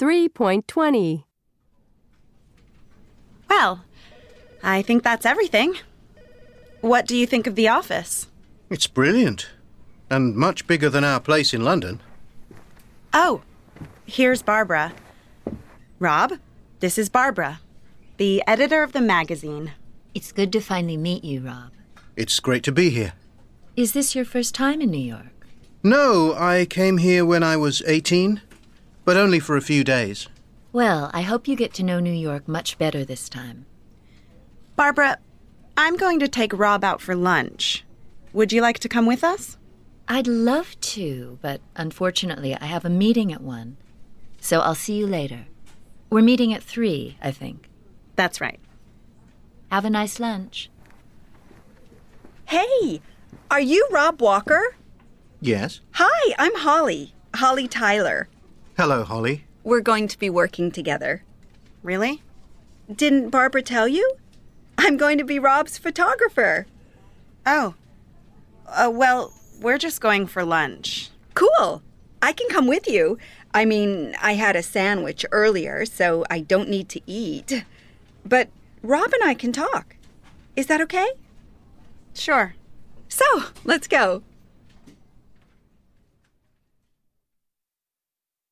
3.20. Well, I think that's everything. What do you think of the office? It's brilliant. And much bigger than our place in London. Oh, here's Barbara. Rob, this is Barbara, the editor of the magazine. It's good to finally meet you, Rob. It's great to be here. Is this your first time in New York? No, I came here when I was 18, but only for a few days. Well, I hope you get to know New York much better this time. Barbara, I'm going to take Rob out for lunch. Would you like to come with us? I'd love to, but unfortunately I have a meeting at 1. So I'll see you later. We're meeting at 3, I think. That's right. Have a nice lunch. Hey, are you Rob Walker? Yes. Hi, I'm Holly Tyler. Hello, Holly. We're going to be working together. Really? Didn't Barbara tell you? I'm going to be Rob's photographer. Oh. Well, we're just going for lunch. Cool. I can come with you. I mean, I had a sandwich earlier, so I don't need to eat. But Rob and I can talk. Is that okay? Sure. So, let's go.